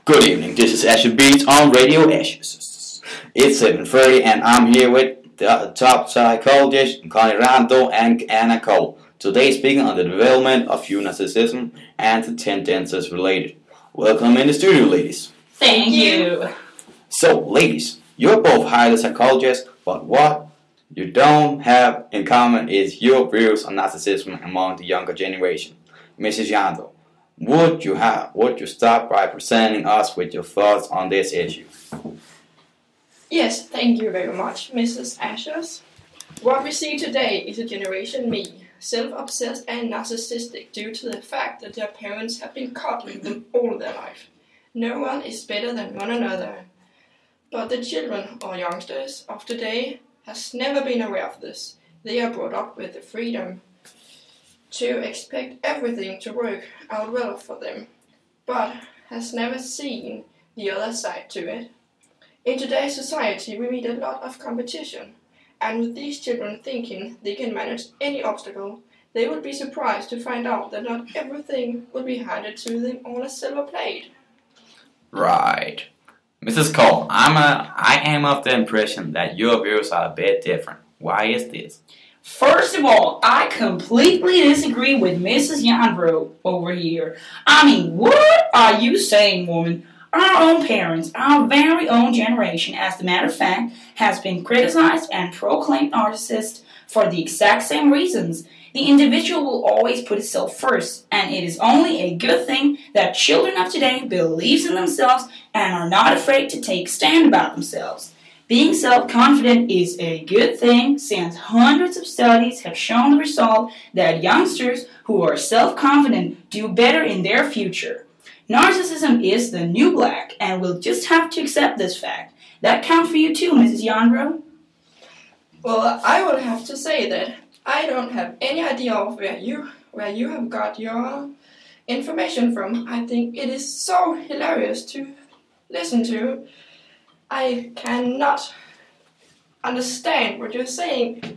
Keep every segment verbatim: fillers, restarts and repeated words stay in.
Good evening, this is Asher Beats on Radio Ashes. It's seven thirty and I'm here with the top psychologists Connie Rando and Anna Cole. Today speaking on the development of human narcissism and the tendencies related. Welcome in the studio, ladies. Thank you. So, ladies, you're both highly psychologists, but what you don't have in common is your views on narcissism among the younger generation. Missus Yando, would you have would you start by presenting us with your thoughts on this issue? Yes, thank you very much, Missus Ashers. What we see today is a generation me, self-obsessed and narcissistic due to the fact that their parents have been coddling them all their life. No one is better than one another. But the children or youngsters of today has never been aware of this. They are brought up with the freedom to expect everything to work out well for them, but has never seen the other side to it. In today's society, we meet a lot of competition, and with these children thinking they can manage any obstacle, they will be surprised to find out that not everything will be handed to them on a silver plate. Right. Missus Cole, I'm a, I am of the impression that your views are a bit different. Why is this? First of all, I completely disagree with Missus Yandro over here. I mean, what are you saying, woman? Our own parents, our very own generation, as a matter of fact, has been criticized and proclaimed narcissists for the exact same reasons. The individual will always put itself first, and it is only a good thing that children of today believes in themselves and are not afraid to take a stand about themselves. Being self-confident is a good thing since hundreds of studies have shown the result that youngsters who are self-confident do better in their future. Narcissism is the new black, and we'll just have to accept this fact. That counts for you too, Missus Yandro? Well, I will have to say that I don't have any idea of where you where you have got your information from. I think it is so hilarious to listen to. I cannot understand what you're saying.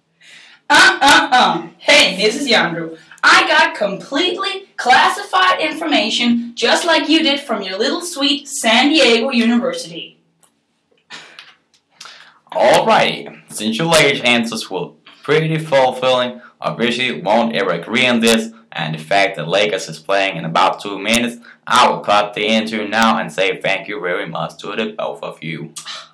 Uh-uh-uh. Hey, Missus Yandro, I got completely classified information just like you did from your little sweet San Diego University. Alrighty, since your ladies' answers were pretty fulfilling, obviously won't ever agree on this, and the fact that Lakers is playing in about two minutes, I will cut the interview now and say thank you very much to the both of you.